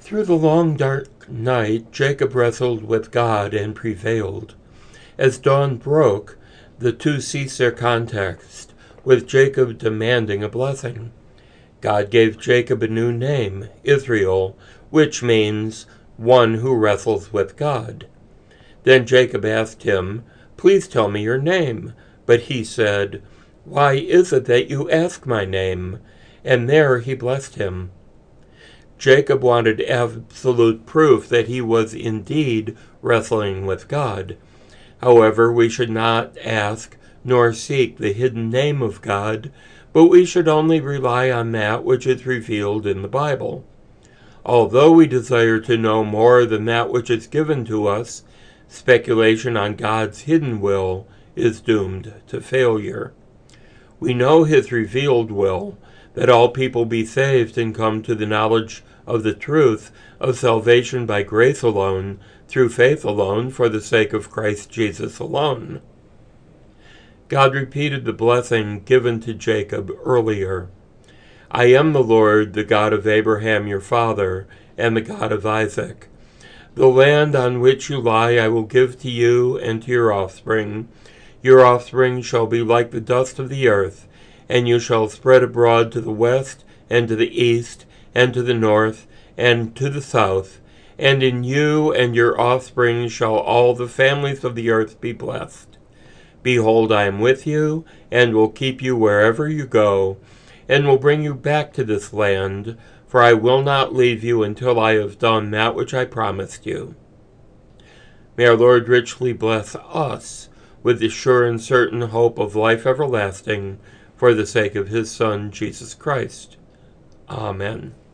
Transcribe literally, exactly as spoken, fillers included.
Through the long dark night, Jacob wrestled with God and prevailed. As dawn broke, the two ceased their contest, with Jacob demanding a blessing. God gave Jacob a new name, Israel, which means one who wrestles with God. Then Jacob asked him, "Please tell me your name." But he said, "Why is it that you ask my name?" And there he blessed him. Jacob wanted absolute proof that he was indeed wrestling with God. However, we should not ask nor seek the hidden name of God, but we should only rely on that which is revealed in the Bible. Although we desire to know more than that which is given to us, speculation on God's hidden will is doomed to failure. We know his revealed will, that all people be saved and come to the knowledge of the truth of salvation by grace alone, through faith alone, for the sake of Christ Jesus alone. God repeated the blessing given to Jacob earlier. "I am the Lord, the God of Abraham your father, and the God of Isaac. The land on which you lie I will give to you and to your offspring. Your offspring shall be like the dust of the earth, and you shall spread abroad to the west, and to the east, and to the north, and to the south. And in you and your offspring shall all the families of the earth be blessed. Behold, I am with you, and will keep you wherever you go, and will bring you back to this land, for I will not leave you until I have done that which I promised you." May our Lord richly bless us with the sure and certain hope of life everlasting, for the sake of his Son, Jesus Christ. Amen.